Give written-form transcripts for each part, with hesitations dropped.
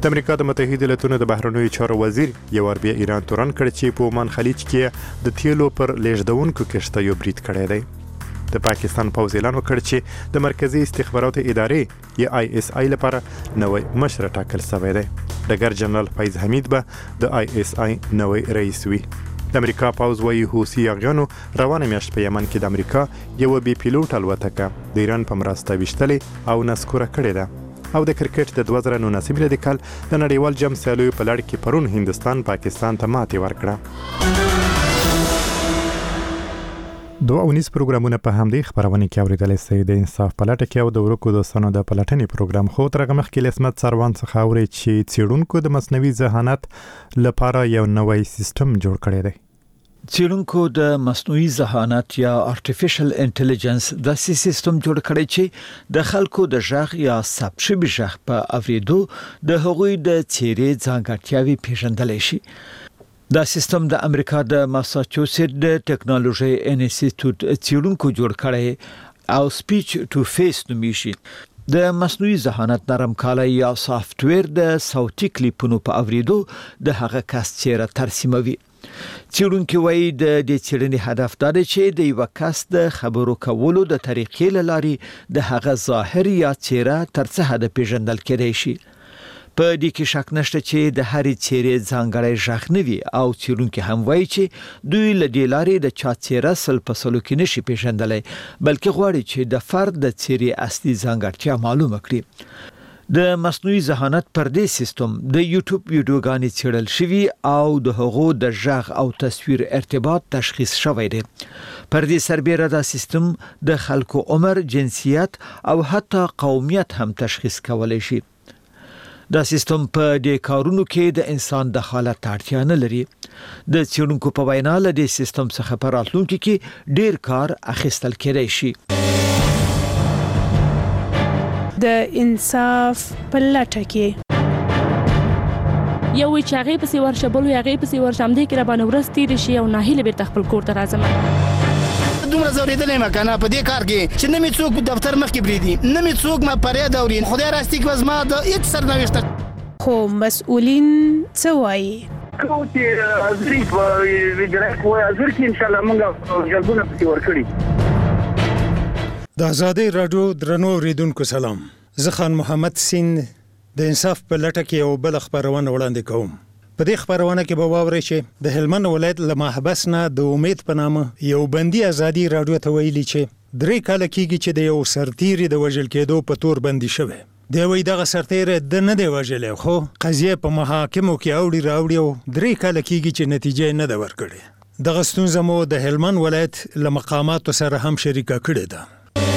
د امریکا د متحده ایالاتونو د بهرنیو چارو وزیر یو ور بیا ایران تورن کړ چې په عمان خلیج کې د تیلو پر لیږدونکو کښته یو برید کړی دی. د پاکستان پوځ اعلان وکړ چې د مرکزی استخباراتو ادارې یا ISI لپاره نوې مشر ټاکل شوی دی. ډګر جنرال فیض حمید به د ISI نوې رئیس وي. د امریکا پوځ وايي حوثي یاغیانو روانه میاشت په یمن کې د امریکا یو بي پیلوټ الوتکه د ایران په مرسته ویشتلې او نسکوره کړې ده. او د کرکټ د 2019 میلادي کال د نړیوال جام سیالیو په لړ کې پرون هندستان پاکستان ته ماتې ورکړه. دوه اونیز پروګرامونه په همدې خبرونه کې اوریدل شوي د انصاف په لټه کې او د ورکو دوستانو د پلټنې پروګرام خو تر هغه مخکې لسمت سروان څخه اوري چې څېړونکو د مصنوعي ذهانت لپاره یو نوی سیستم جوړ کړی دی. څېړونکو د مصنوعي ذهانت یا آرټیفیشل انټيليجنس د سیستم جوړ کړی چې د خلکو د ژغ یا ثبت شوي ژغ په اوریدو د هغوی د چیرې ځانګړتیاوې پیژندلی شي. دا سیستم د امریکا د ماساچوسټ د ټیکنالوژي انسټیټیوټ څېړونکو جوړ کړی او سپیچ ټو فیس نومیږي. د مصنوعي ذهانت نرم کالی یا سافټویر د صوتي کلیپونو په اوریدو د هغه کس چیرې ترسیموي. څېړونکي وایي د دې څېړنې هدف دا دی چې د یو کس د خبرو کولو د طریقې له لارې د هغه ظاهر یا چهره تر څه حده پیژندل کېدای شي. په دې کې شک نشته چې د هرې چهرې ځانګړی ژغ نه وي او څېړونکي هم وایي چې دوی له دې لارې د چا چهره سل په سلو کې نشي پیژندلی بلکې غواړي چې د فرد د چهرې اصلي ځانګړتیا معلومه کړي. د مصنوعي ذهانت پر دې سیستم د یوټیوب ویډیوګانې څېړل شوي او د هغو د ژغ او تصویر ارتباط تشخیص شوی دی. پر دې سربیره دا سیستم د خلکو عمر، جنسیت او حتی قومیت هم تشخیص کولی شي. دا سیستم په دې کارونو کې د انسان دخالت اړتیا نه لري. د څېړونکو په وینا له دې سیستم څخه په راتلونکي کې ډیر کار اخیستل کېدای شي. د انصاف په لټه کې یو چې هغه په سیور شبل او هغه په سیور شامدې کې را باندې ورستې شي او ناهیله به خپل کور ته راځم. دومره زوریدلې مکنه په دې کار کې چې نه می څوک دفتر مخ کې بریدي نه می څوک ما پرې دا ورین خدای راستي کې وزما د هیڅ سرنوشت خو مسؤلین څه وایي کوم چې ازري په ویډرک وای ازر کې ان شاء الله موږ جلبونه پتی ورکړي. د آزادۍ رادیو درنو اوریدونکو سلام. زه خان محمد سین د انصاف په لټه کې یو بل خبرونه وړاندې کوم. په دې خبرونه کې به واورئ چې د هلمند ولایت له محبس نه د امید په نامه یو بندي آزادۍ رادیو ته ویلي چې 3 کال کېږي چې د یو سرتیري د وژل کېدو په تور بندي شوی. دی وایي دغه سرتیری د نه دی وژلی خو قضیه په محاکمو کې اوړي او 3 کال کېږي چې نتیجه یې نه ده ورکړې. دغه ستونزه مو د هلمند ولایت له مقاماتو سره هم شریکه کړې ده.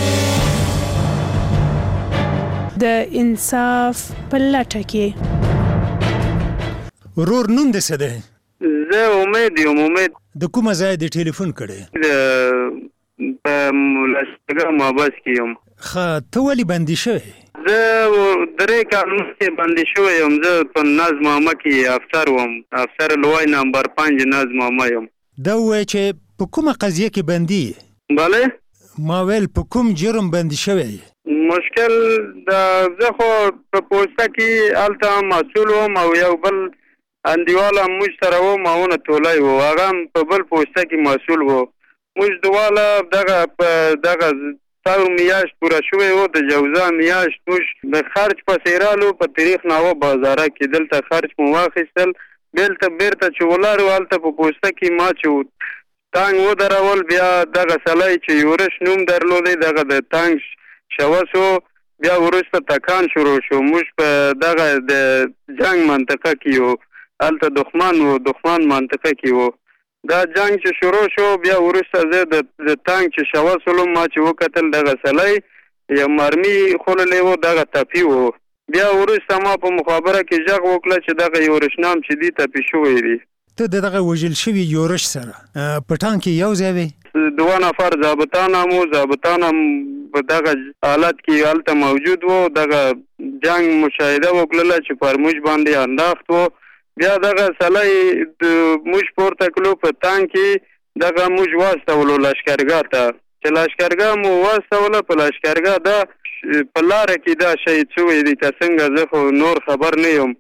د انصاف په لټه کې ورور نوم دې څه دی؟ زه امید یم. امید د کومه ځای د ټلیفون کړی؟ په لشکره محبس کې یم. ښه ته ولې بندي شوی؟ زه 3 کال مخکې بندي شوی یم. زه په ناظم عامه کې افسر وم. افسر لوی نمبر 5 ناظم عامه یم. دا وایي چې په کومه قضیه کې بندي؟ بله ما ویل په کوم جرم بندي شوی؟ مشکل د زه خو په پوسټه کې هلته مسؤل وم او یو بل انډیواله موږ سره وم او نه تولی و هغه هم په بل پوسټه کې مسؤل و. موږ دواړه په دغه څلور میاشت پوره شوی و د جوزا میاشت موږ د خرج پسې رالو په تاریخ ناوه بازاره کې دلته خرج مو واخیستل بیرته چې ولاړو هلته په پوسټه کې ما چې تانګ ودرول بیا دغه سړی چې یورش نوم درلودی دغه د تانګ شوسو بیا وروسته تکان شروع شو. موږ په دغه د جنگ منطقه کې یو هلته دښمن منطقه کې و. دا جنگ چې شروع شو بیا وروسته زه د تانګ چې شوسلو ما چې وکتل دغه سړی یو مرمي خوړلی و دغه تپي و. بیا وروسته ما په مخابره کې غږ وکړه چې دغه یورشنام چې دی تپي شوی دی. ته دغه وژل شوي یورش سره په ټانک کې یو ځای وې؟ 2 نفر ضابطان هم په دغه حالت کې هلته موجود و. دغه جنگ مشاهده وکړله چې پر موږ باندې انداخت و. بیا دغه سړی موږ پورته کړلو په تانک کې دغه موږ واستولو لشکرګاه ته چې لشکرګاه مو واستوله. په لشکرګاه دا په لاره کې دا شهید شوی دی که څنګه زه خو نور خبر نه یم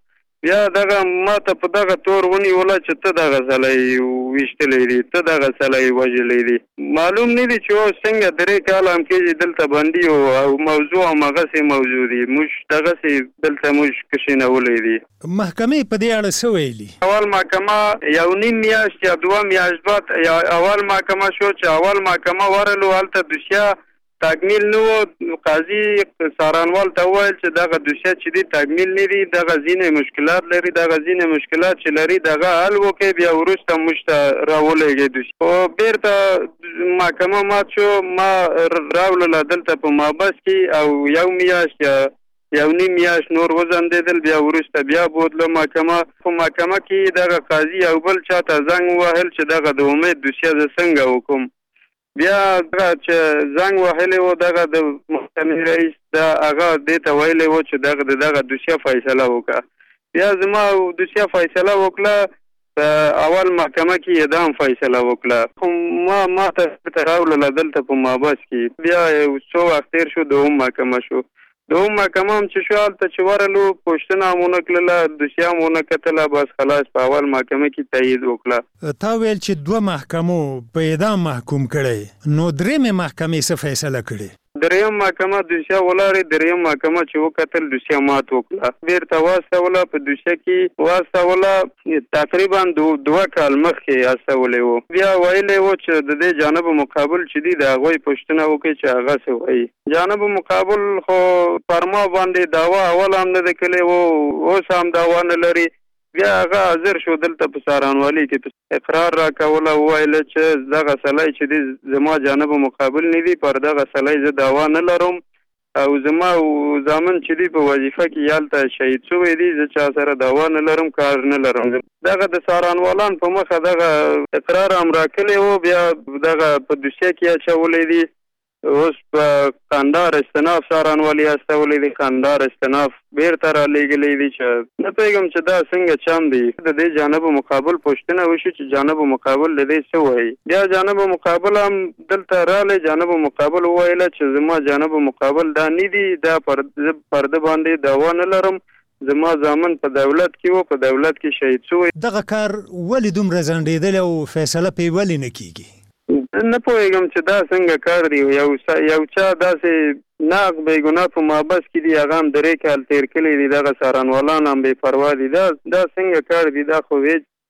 بیا دغه ماته په دغه تور ونیوله چې ته دغه سړی ویشتلی دي، ته دغه سړی وژلی دي. معلوم نه دي چې اوس څنګه 3 کاله هم کېږي دلته بندي او موضوع همغسې موضوع دي. موږ دغسې دلته موږ کښېنولی دي. محکمې په دې اړه څه ویلي؟ اول محکمه 1.5 میاشت یا 2 میاشت بعد اول محکمه شو چې اول محکمه ورلو هلته دوسیه تکمیل نه و. قاضي څارنوال ته وویل چې دغه دوسیه چې دي تکمیل نه دي، دغه ځینې مشکلات لري، دغه ځینې مشکلات چې لري دغه حل وکړي، بیا وروسته موږ ته راولېږي دوسیه. خو بیرته محکمه مات شو. ما راوړله دلته په محبس کې او 1 میاشت یا 1.5 میاشت نور وځنډېدل، بیا وروسته بیا بوتله محکمه. په محکمه کې دغه قاضي او بل چاته زنګ ووهل چې دغه د امید دوسیه زه څنګه وکړم. بیا دغه چې زنګ وهلی و دغه د محکمې رئیس دا هغه دې ته ویلی و چې دغه دوسیه فیصله وکړه. بیا زما دوسیه فیصله وکړه، په اول محکمه کې اعدام فیصله وکړه. خو ما ته راوړله دلته په محبس کې. بیا یو څو وخت تېر شو، دوهم محکمه شو. دوهم محکمه هم چې شو هلته چې ورلو پوښتنه هم ونه کړله، دوسیه هم ونه کتله، بس خلاص په اول محکمه کې تایید وکړه. تا ویل چې 2 محکمو په اعدام محکوم کړی، نو درېمې محکمې څه فیصله کړې؟ دریم محکمه دوسیه ولاړې. دریم محکمه چې وکتل دوسیه مات وکړه، بیرته واستوله. په دوسیه کې واستوله تقریبا 2 کال مخکې استولی و. بیا ویلی و چې د دې جانب مقابل چې دي د هغوی پوښتنه وکړي چې هغه څه وایي. جانب مقابل خو پر ما باندې دعوا اول هم نه ده کړې و، اوس هم دعوا نه لري. بیا هغه حاضر شو دلته په څارنوالۍ کې، اقرار راکوله، وویله چې دغه سړی چې دی زما جانب مقابل نه دي، پر دغه سړی زه دعوا نه لرم او زما زامن چې دی په وظیفه کې هلته شهید شوی دی، زه چا سره دعوا نه لرم، کار نه لرم. دغه د څارنوالان په مخه دغه اقرار هم راکلی و. بیا دغه په دوسیه کې اچولی دی. اوس په قندار استناف څارنوالي استولی دی، قندار استناف بیرته رالیږلی دی چې نه پوهېږم چې دا څنګه چم دی. د دې جانب مقابل پوښتنه وشي چې جانب مقابل د دې څه وایي. بیا جانب مقابل هم دلته رالی. جانب مقابل وویله چې زما جانب مقابل دا نه دي، دا پرده باندې دعوا نه لرم، زما زامن په دولت کې و، په دولت کې شهید شوی. دغه کار ولې دومره ځنډېدلی او فیصله پې ولې نه کېږي؟ نه پوهېږم چې دا څنګه کار دی. یو چا داسې ناق بېګناه په محبس کې دي، هغه هم 3 کال تېر کړي دي، دغه څارنوالان هم بې پروا دي. دا څنګه کار دی؟ دا خو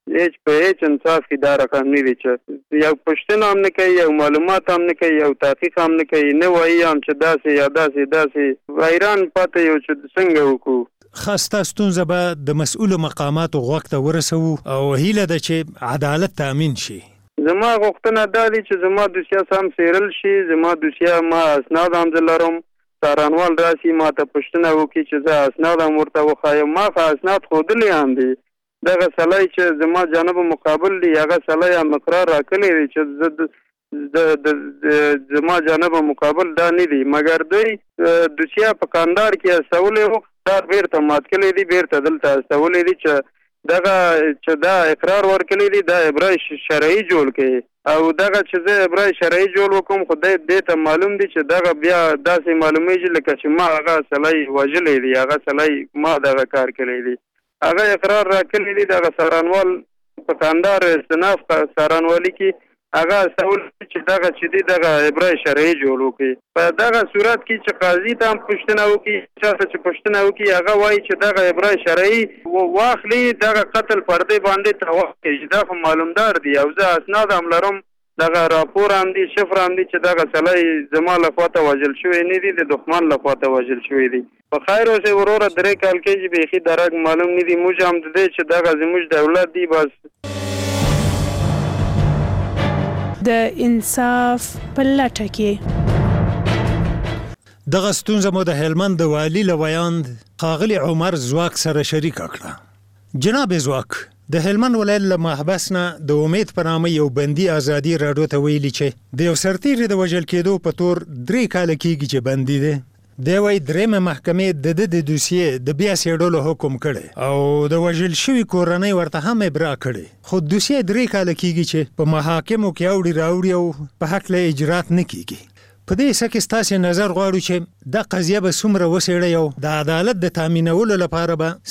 هیڅ انصاف کې دا رقم نه دی چې یو پوښتنه هم نه کوي، یو معلومات هم نه کوي، یو تحقیق هم نه کوي، نه وایي هم چې داسې یا داسې حیران پاته یو چې څنګه وکړو. خاصه ستونزه به د مسؤلو مقاماتو غوږ ته ورسوو او هیله ده چې عدالت تامین شي. زما غوښتنه دا دی چې زما دوسیه سم څېړل شي. زما دوسیه ما اسناد هم زه لرم. څارنوال راسي ما ته پوښتنه وکړي چې زه اسناد هم ورته وښایم. ما خو اسناد ښودلي هم دي. دغه سړی چې زما جانب مقابل دی، هغه سړی هم اقرار راکړی دی چې زما جانب مقابل دا نه دی، مګر دوی دوسیه په قندار کې استولی و، دا بیرته مات کړی دی، بیرته دلته استولی دی چې دا اقرار ورکړی دی، دا ابرای شرعي جوړ کړي. او دغه چې زه ابرای شرعي جوړ وکړم، خو دې ته معلوم دی چې دغه بیا داسې معلومیږي لکه چې ما هغه سړی وژلی دی، هغه سړی ما دغه کار کړی دی. هغه اقرار راکړی دی. دغه څارنوال په قندار استناف څارنوالي کې هغه استول چې دغه چې دی دغه ابرای شرعي جوړ وکړي. په دغه صورت کې چې قاضي ته هم پوښتنه وکړي، چاته چې پوښتنه وکړي، هغه وایي چې دغه ابرای شرعي واخلي، دغه قتل پردې باندې توقع کوي. دا خو معلومدار دی او زه اسناد هم لرم، دغه راپور هم دی، شفر هم دی چې دغه سړی زما لخوا ته وژل شوی نه دی، د دښمن لخوا ته وژل شوی دی. په خیر اوسې وروره 3 کال کېږي، بیخي درک معلوم نه دی. موږ هم د دې چې دغه زموږ دولت دی، بس د انصاف په لټه کې. دغه ستونزه مو د هلمند د والي له ویاند ښاغلي عمر زواک سره شریکه کړه. جناب زواک، د هلمند ولایت له محبس نه د امید په نامه یو بندي ازادي راډیو ته ویلي چې د یو سرتیري د وژل کېدو په تور 3 کاله کېږي چې بندي دی. دی وایي درېیمه محکمې د ده د دوسیې د بیا څېړلو حکم کړی او د وژل شوي کورنۍ ورته هم ابرا کړې، خو دوسیې 3 کاله کېږي چې په محاکمو کې اوړي راوړي او په هکله اجرات نه کېږي. په دې څه کې ستاسې نظر غواړو چې دا قضیه به څومره وڅېړئ او د عدالت د تامینولو لپاره به